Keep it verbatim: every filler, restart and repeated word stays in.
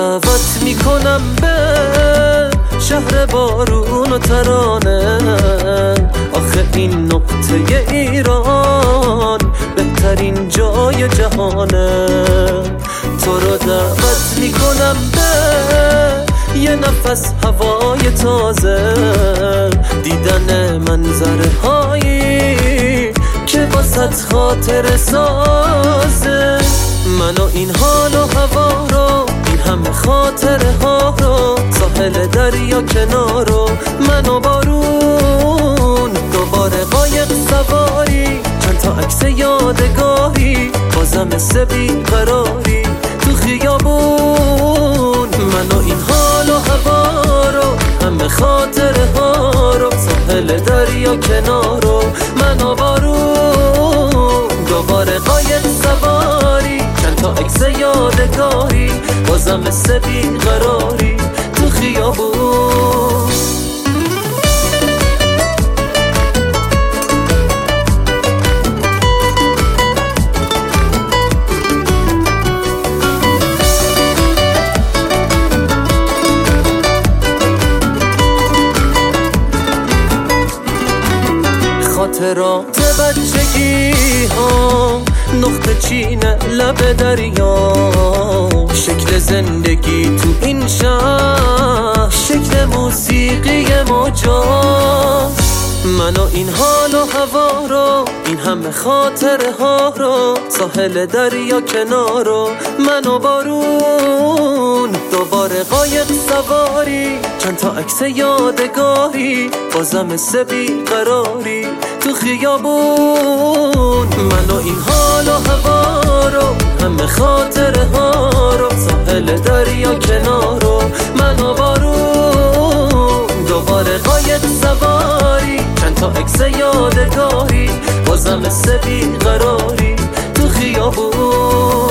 دعوت میکنم به شهر بارون و ترانه. آخه این نقطه ایران بهترین جای جهانه. تو رو دعوت میکنم به یه نفس هوای تازه، دیدن منظره هایی که واسط خاطر سازه. من و این حال و هوا رو، این همه خاطره ها رو، ساحل دریا کنارو، من و بارون، دوباره قایق سواری، چند تا عکس یادگاری، بازم مثل بیقراری تو خیابون. من و این حال و هوا رو، همه خاطره ها رو، ساحل دریا کنارو، من و بارون، دوباره قایق سواری، چند تا عکس یادگاری، بازم مثل بیقراری تو خیابون. خاطرات بچگی ها، نقطه چین لب دریا، شکل زندگی تو این شهر، شکل موسیقی مجاز. من و این حال و هوا رو، این همه خاطره ها رو، ساحل دریا کنارو، من و بارون، دوباره قایق سواری، چند تا عکس یادگاری، بازم مثل بیقراری تو خیابون. من و این حال و هوا رو، همه خاطره ها رو، ساحل دریا کنارو، من و بارون، دوباره قایق سواری، چند تا عکس یادگاری، بازم مثل بیقراری تو خیابون.